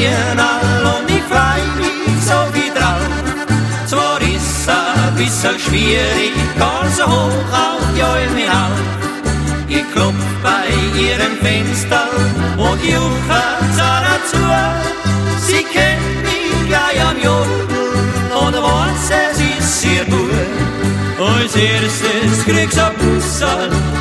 Bienal und ich freu mich so viel drauf. Zwar ist ein bisschen schwierig, gar so hoch auf die Alm hinauf. Ich klopf bei ihrem Fenster und juche dazu. Sie kennt mich gleich am Jodel und weiß, es ist ihr gut. Als erstes krieg's ein Busserl